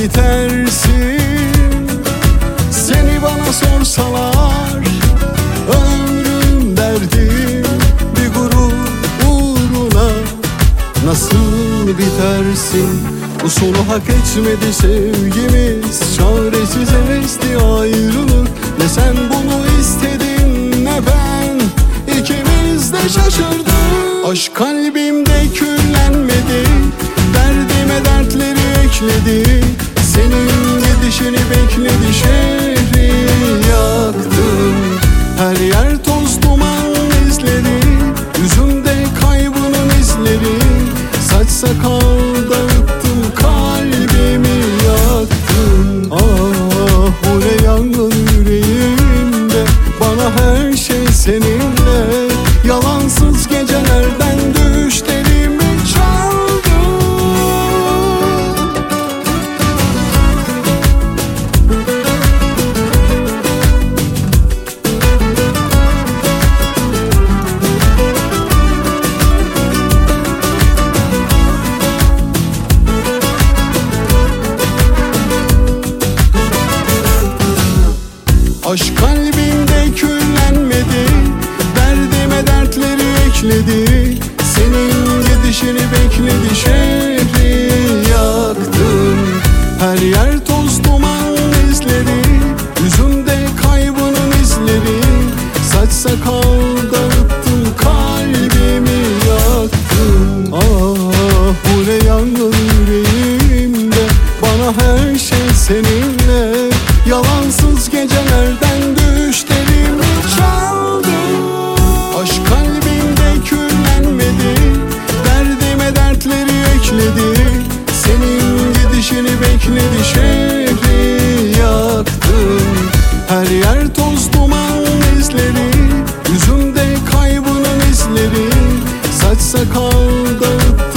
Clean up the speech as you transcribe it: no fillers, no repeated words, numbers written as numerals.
bitersin. Seni bana sorsalar ömrüm derdim, bir gurur uğruna nasıl bitersin? Bu sonu hak etmedi sevgimiz, çaresiz esti ayrılık. Ne sen bunu istedin ne ben, ikimiz de şaşırdık. Aşk kalbimde küllenmedi, derdime dertleri ekledi. Senin gidişini bekledi, şehri yaktın. Her yer toz duman izleri, yüzümde kaybının izleri. Saç sakal dağıttım, kalbimi yaktın. Ah o ne yangın yüreğimde, bana her şey seninle. Yalansız gecelerden düşlerimi çaldın. Aşk kalbimde küllenmedi, derdime dertleri ekledi. Senin gidişini bekledi, şehri yaktın. Her yer toz duman izleri, yüzümde kaybının izleri. Saç sakal dağıttım, kalbimi yaktın. Ah bu ne yangın yüreğimde, bana her şey seninle. Yalansız gecelerden düşlerimi çaldın. Aşk kalbimde küllenmedi, derdime dertleri ekledi. Senin gidişini bekledi, şehri yaktın. Her yer toz duman izleri, yüzümde kaybının izleri. Saç sakal dağıttı,